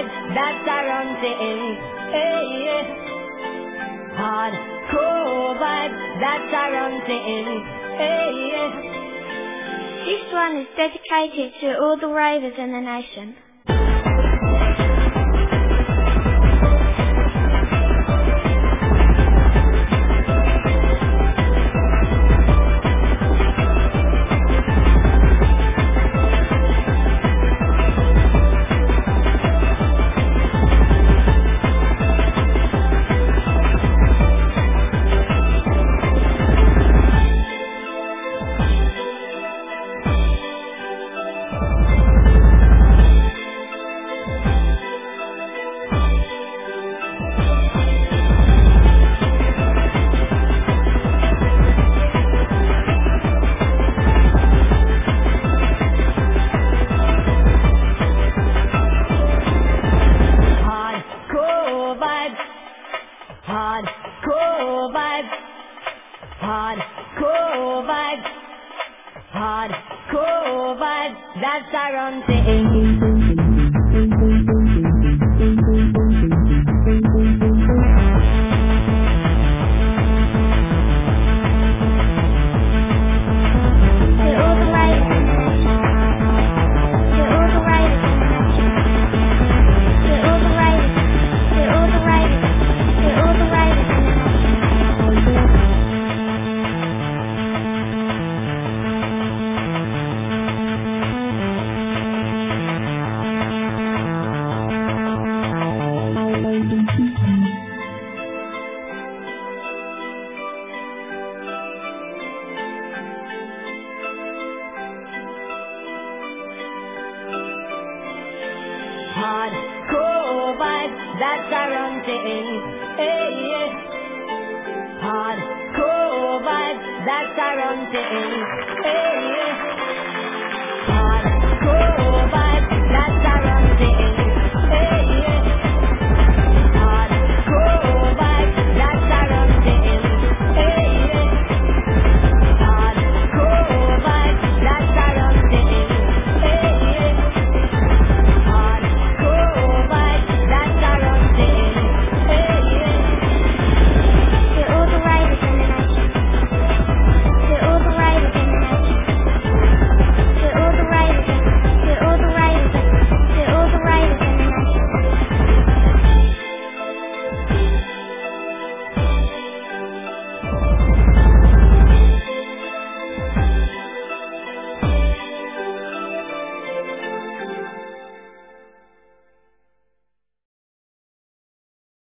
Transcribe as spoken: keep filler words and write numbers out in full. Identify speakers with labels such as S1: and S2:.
S1: vibes, that's our own thing. Hey, hardcore vibes, that's our own thing. Hey.
S2: This one is dedicated to all the ravers in the nation.
S1: Hardcore vibes, hardcore vibes, hardcore vibes, that's our own thing. Hardcore vibes, that's our own thing. Hey, hardcore vibes, that's our own thing. Hey.